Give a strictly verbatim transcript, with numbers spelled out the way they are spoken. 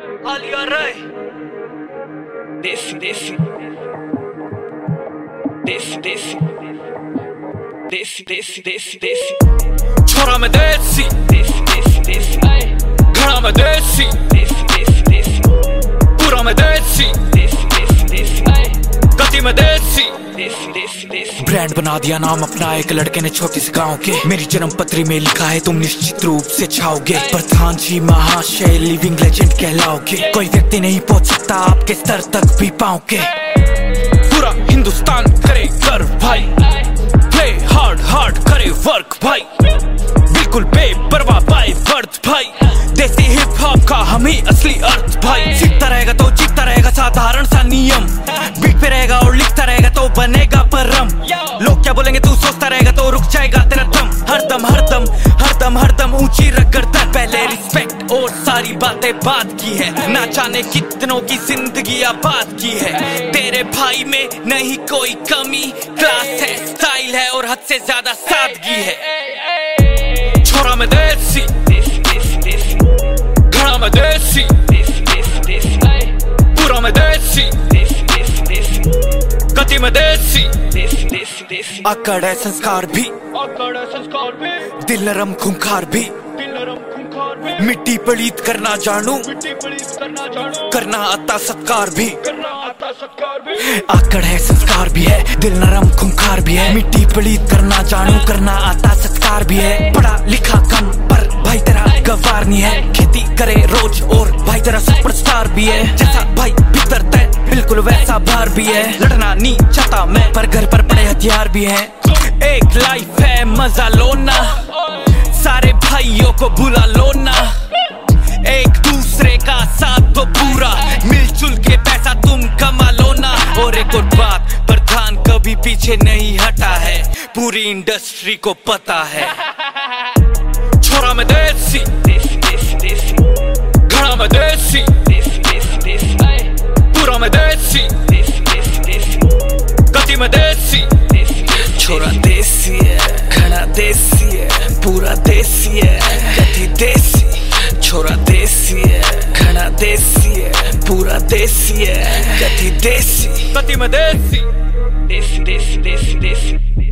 आलिया राय देसी देसी देसी देसी देसी देसी देसी देसी छोरा में देसी देसी देसी देसी घड़ा में देसी देसी देसी देसी पूरा में देसी देसी देसी देसी गति में देसी देसी देसी देसी। ब्रांड बना दिया नाम अपना एक लड़के ने छोटी सी गांव के। मेरी जन्म पत्री में लिखा है तुम निश्चित रूप से छाओगे। प्रधान जी महाशय लिविंग लेजेंड कहलाओगे। कोई व्यक्ति नहीं पहुंच सकता आपके स्तर तक भी पाओगे। पूरा हिंदुस्तान करे गर्व भाई, प्ले हार्ड हार्ड करे वर्क भाई, बिल्कुल बेपरवाह बाय बर्थ भाई। देसी हिप हॉप का हम ही असली अर्थ भाई। सीखता रहेगा तो जीतता रहेगा साधारण सा नियम। बीट पे रहेगा और लिखता रहेगा तो बनेगा परम। लोग क्या बोलेंगे तू सोचता रहेगा तो रुक जाएगा तेरा दम। हरदम हरदम हरदम हरदम ऊंची रगड़ता पहले रिस्पेक्ट और सारी बातें बात की है। ना जाने कितनों की जिंदगी आबाद की है। तेरे भाई में नहीं कोई कमी, क्लास है स्टाइल है और हद से ज्यादा सादगी है। छोरा में देसी देसी देसी देसी घड़ा में देसी देसी देसी देसी पूरा में देसी देसी देसी देसी गति में देसी देसी देसी देसी। अकड़ है संस्कार भी, अकड़ है संस्कार भी, दिल नरम खूंखार भी, दिल नरम खूंखार भी, मिट्टी पलीत करना जानू, मिट्टी पलीत करना जानू, करना आता सत्कार भी, करना आता सत्कार भी। आकड़ है संस्कार भी है, दिल नरम खूंखार भी है, मिट्टी पलीत करना जानू, करना आता सत्कार भी है। पढ़ा लिखा कम पर भाई तेरा गवार नहीं है। खेती करे रोज और भाई तेरा सुपरस्टार भी है। जैसा भाई भीतर तय बिल्कुल वैसा बाहर भी है। लड़ना नहीं चाहता मैं पर घर पर पड़े हथियार भी है। एक लाइफ है मजा लो ना, सारे भाइयों को बुला लो ना। एक दूसरे का साथ तो पूरा मिलजुल के पैसा तुम कमा लो ना। और एक और बात, प्रधान कभी पीछे नहीं हटा है, पूरी इंडस्ट्री को पता है। छोरा में देसी देसी देसी देसी घड़ा में देसी देसी देसी देसी पूरा में देसी देसी देसी देसी गति में देसी देसी देसी। छोरा देसी है, घड़ा देसी है, पूरा देसी है, गति देसी। छोरा देसी है, घड़ा देसी है, पूरा देसी है, गति देसी। गति में देसी देसी देसी देसी देसी